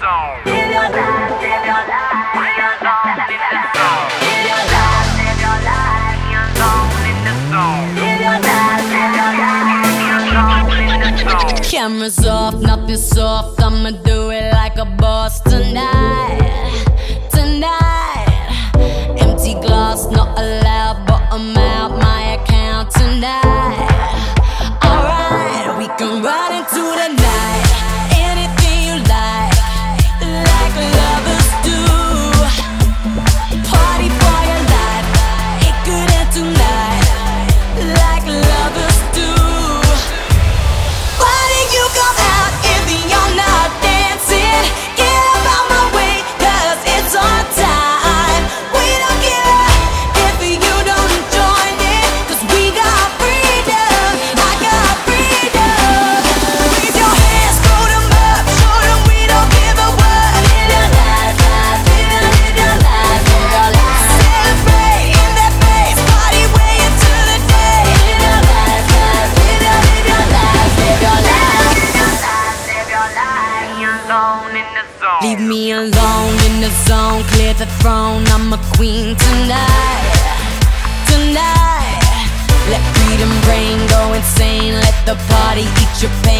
zone. Live your life, live your life, live your zone in the zone. Live your life, live your life, you're alone in the zone. Live your life, live your life, you're alone in the zone. Cameras off, nothing soft, I'ma do it like a boss tonight, tonight. Empty glass, not allowed, bottom out my account tonight. Alright, we can ride into the night, anything you like lovers do. Party for your life, it could end tonight, like lovers do. Why did you come out if you're not dancing? Get up out my way, cause it's our time. We don't care if you don't join in, cause we got freedom, I got freedom. Raise your hands, throw them up, show them we don't give a what. Live your life, live your life, live your life. Celebrate in that place, party way into the day. Live your life, live your life, live your life. Live your life, you're alone in the zone. Leave me alone in the zone, clear the throne, I'm a queen tonight, tonight. Let freedom reign, go insane, let the party eat your pain.